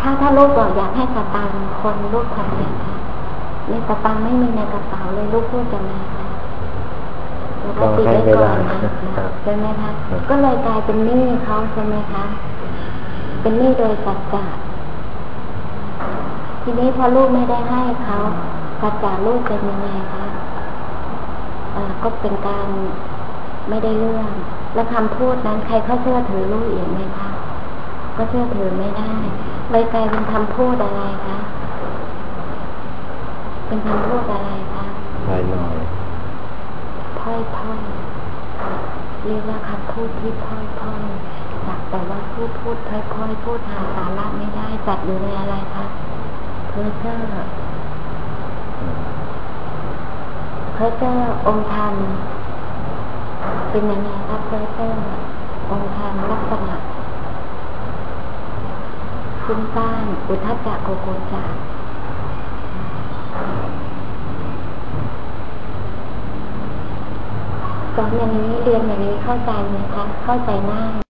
ถ้าลูกบอกอยากให้สตังค์คนลูกทำยังไงในสตังค์ไม่มีในกระเป๋าเลยลูกพูดจะมาแล้วก็ติดไว้ก่อนนะใช่ไหมคะก็เลยกลายเป็นหนี้เขาใช่ไหมคะเป็นหนี้โดยสัจจะทีนี้พอลูกไม่ได้ให้เขาสัจจะลูกเป็นยังไงคะก็เป็นการไม่ได้เรื่องและคำพูดนั้นใครเขาเชื่อถือลูกอีกไหมคะก็เชื่อถือไม่ได้เลยกลายเป็นคำพูดอะไรคะเป็นคำพูดอะไรคะลอยพ่อยเรียกว่าคำพูดที่พ่อยสักแต่ว่าพูดพ่อยพูดหาสาระไม่ได้จัดอยู่ในอะไรคะเพ้อเจ้อองค์ธรรมเป็นยังไงครับเพ้อเจ้อองค์ธรรมลักษณะฟุ้งซ่านอุทธัจจะโกโกจาสอนอย่างนี้เรียนอย่างนี้เข้าใจไหมคะเข้าใจง่าย